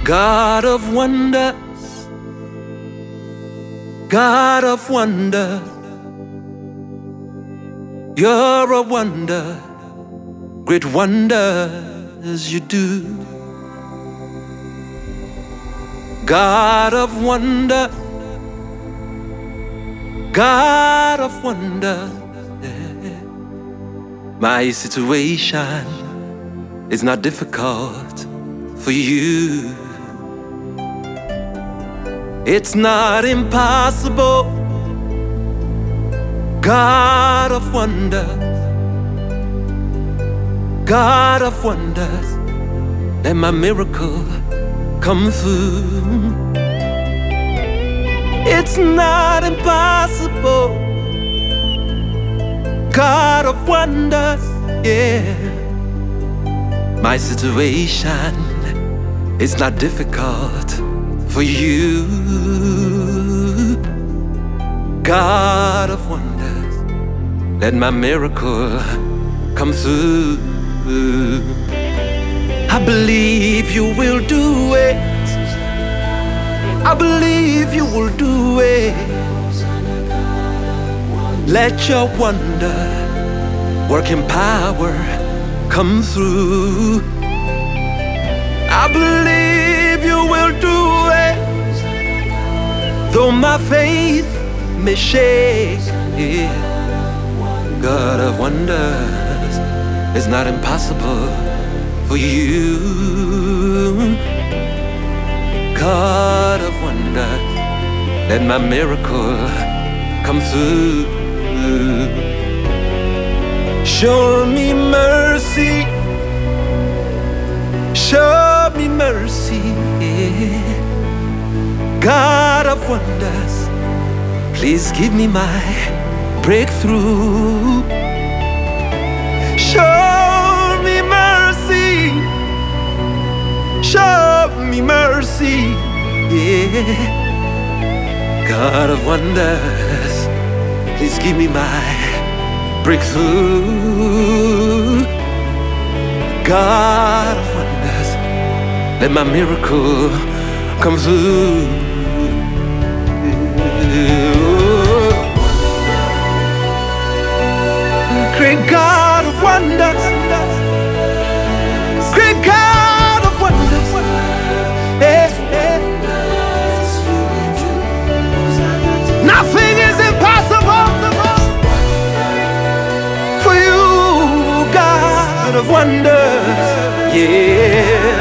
God of wonders, God of wonder, you're a wonder, great wonders you do. God of wonder, God of wonder, yeah. My situation is not difficult for you. It's not impossible, God of wonder, God of wonders, let my miracle come through. It's not impossible, God of wonders, yeah. My situation is not difficult for you, God of wonders, let my miracle come through. I believe you will do it, I believe you will do it. Let your wonder working power come through. I believe you will do it, though my faith may shake, yeah. God of wonders, it's not impossible for you. God of wonders, let my miracle come through. Show me mercy, show me mercy, yeah. God of wonders, please give me my breakthrough. Show me mercy, show me mercy, yeah. God of wonders, please give me my breakthrough. God of wonders, let my miracle come through. Great God of wonders, great God of wonders, yeah, yeah. Nothing is impossible for you, God of wonders, yeah.